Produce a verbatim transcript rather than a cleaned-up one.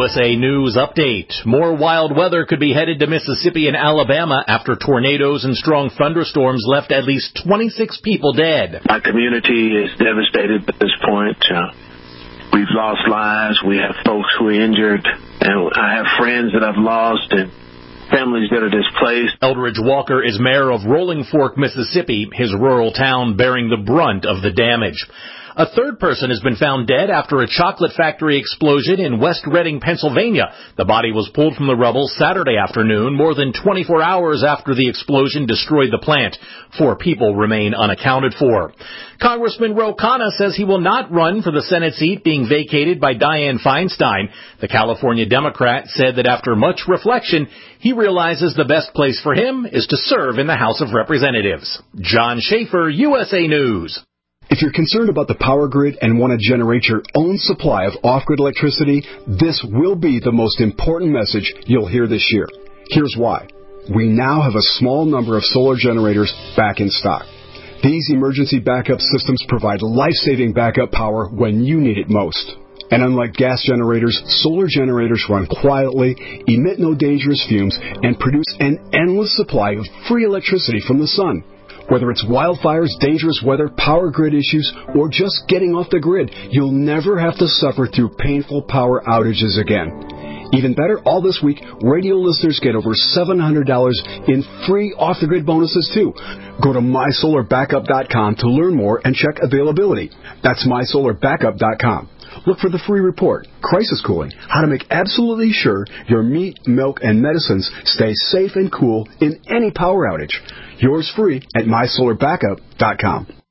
U S A News Update. More wild weather could be headed to Mississippi and Alabama after tornadoes and strong thunderstorms left at least twenty-six people dead. My community is devastated at this point. Uh, we've lost lives. We have folks who are injured. And I have friends that I've lost and families that are displaced. Eldridge Walker is mayor of Rolling Fork, Mississippi, his rural town bearing the brunt of the damage. A third person has been found dead after a chocolate factory explosion in West Reading, Pennsylvania. The body was pulled from the rubble Saturday afternoon, more than twenty-four hours after the explosion destroyed the plant. Four people remain unaccounted for. Congressman Ro Khanna says he will not run for the Senate seat being vacated by Dianne Feinstein. The California Democrat said that after much reflection, he realizes the best place for him is to serve in the House of Representatives. John Schaefer, U S A News. If you're concerned about the power grid and want to generate your own supply of off-grid electricity, this will be the most important message you'll hear this year. Here's why. We now have a small number of solar generators back in stock. These emergency backup systems provide life-saving backup power when you need it most. And unlike gas generators, solar generators run quietly, emit no dangerous fumes, and produce an endless supply of free electricity from the sun. Whether it's wildfires, dangerous weather, power grid issues, or just getting off the grid, you'll never have to suffer through painful power outages again. Even better, all this week, radio listeners get over seven hundred dollars in free off-the-grid bonuses, too. Go to my solar backup dot com to learn more and check availability. That's my solar backup dot com. Look for the free report, Crisis Cooling, how to make absolutely sure your meat, milk, and medicines stay safe and cool in any power outage. Yours free at my solar backup dot com.